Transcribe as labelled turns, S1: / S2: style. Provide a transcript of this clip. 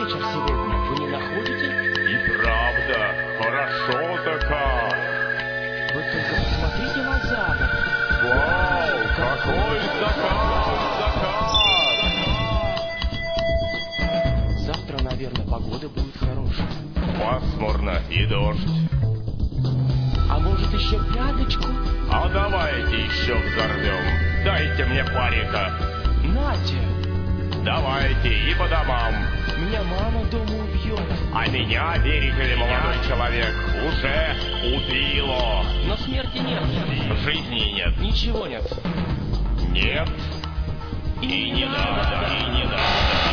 S1: вечер сегодня, вы не находите?
S2: И правда, хорошо-то как.
S1: Вы только посмотрите на запад.
S2: Вау, какой закат!
S1: Завтра, наверное, погода будет хорошая.
S2: Пасмурно и дождь.
S1: А может еще пяточку?
S2: А давайте еще взорвем. Дайте мне парика.
S1: Нате!
S2: Давайте и по домам.
S1: Меня мама дома убьет.
S2: А меня, верите ли, молодой человек, уже убило.
S1: Но смерти нет.
S2: Жизни нет.
S1: Ничего нет.
S2: Нет. И не надо, и не надо.